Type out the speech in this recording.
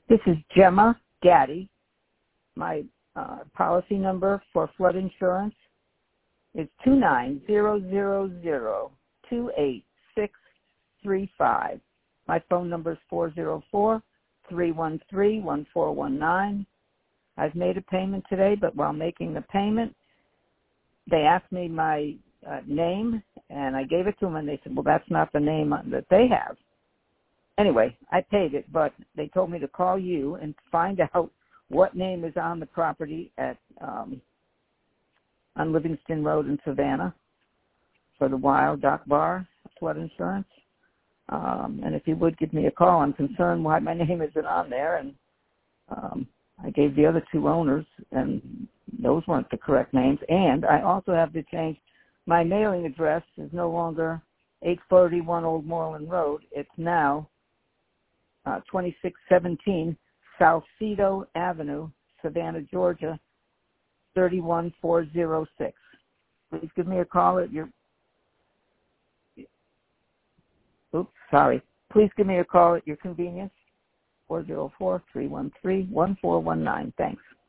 This is Gemma Gaddy. My policy number for flood insurance is 29000286635. My phone number is 404-313-1419. I've made a payment today, but while making the payment, they asked me my name, and I gave it to them, and they said, well, that's not the name that they have. Anyway, I paid it, but they told me to call you and find out what name is on the property on Livingston Road in Savannah for the Wild Dock Bar flood insurance. And if you would give me a call, I'm concerned why my name isn't on there. And I gave the other two owners, and those weren't the correct names. And I also have to change my mailing address. Is no longer 841 Old Moreland Road. It's now 2617 South Cedar Avenue, Savannah, Georgia, 31406. Please give me a call at your... Please give me a call at your convenience, 404-313-1419. Thanks.